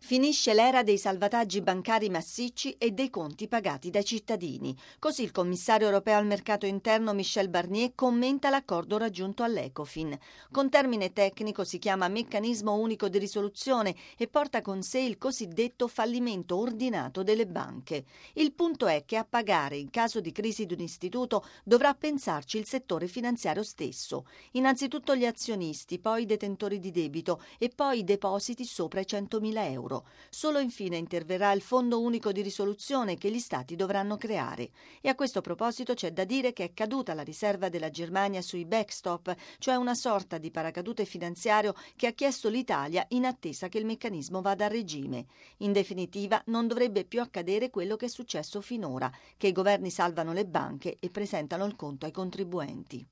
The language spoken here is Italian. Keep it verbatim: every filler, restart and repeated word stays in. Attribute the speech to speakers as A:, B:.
A: Finisce l'era dei salvataggi bancari massicci e dei conti pagati dai cittadini. Così il commissario europeo al mercato interno Michel Barnier commenta l'accordo raggiunto all'Ecofin. Con termine tecnico si chiama meccanismo unico di risoluzione e porta con sé il cosiddetto fallimento ordinato delle banche. Il punto è che a pagare in caso di crisi di un istituto dovrà pensarci il settore finanziario stesso. Innanzitutto gli azionisti, poi i detentori di debito e poi i depositi sopra i centomila euro. Solo infine interverrà il Fondo unico di risoluzione che gli Stati dovranno creare. E a questo proposito c'è da dire che è caduta la riserva della Germania sui backstop, cioè una sorta di paracadute finanziario che ha chiesto l'Italia in attesa che il meccanismo vada a regime. In definitiva, non dovrebbe più accadere quello che è successo finora, che i governi salvano le banche e presentano il conto ai contribuenti.